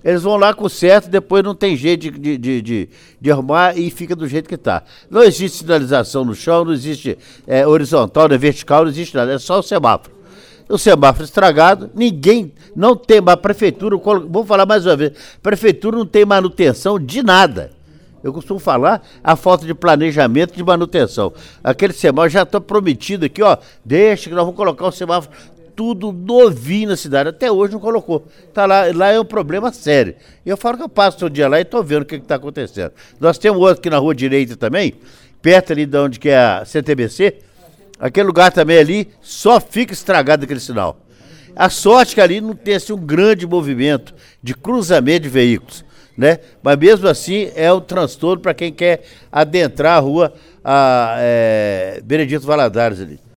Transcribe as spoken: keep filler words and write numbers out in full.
Eles vão lá com certo, depois não tem jeito de, de, de, de, de arrumar e fica do jeito que está. Não existe sinalização no chão, não existe é, horizontal, não é vertical, não existe nada, é só o semáforo. O semáforo estragado, ninguém, não tem, a prefeitura, vou falar mais uma vez, a prefeitura não tem manutenção de nada. Eu costumo falar a falta de planejamento de manutenção. Aquele semáforo já está prometido aqui, ó, deixa que nós vamos colocar o semáforo tudo novinho na cidade, até hoje não colocou. Tá lá, lá é um problema sério. E eu falo que eu passo todo dia lá e estou vendo o que está acontecendo. Nós temos outro aqui na Rua Direita também, perto ali de onde que é a C T B C, aquele lugar também ali, só fica estragado aquele sinal. A sorte que ali não tem assim um grande movimento de cruzamento de veículos, né? Mas mesmo assim é um transtorno para quem quer adentrar a rua a, é, Benedito Valadares ali.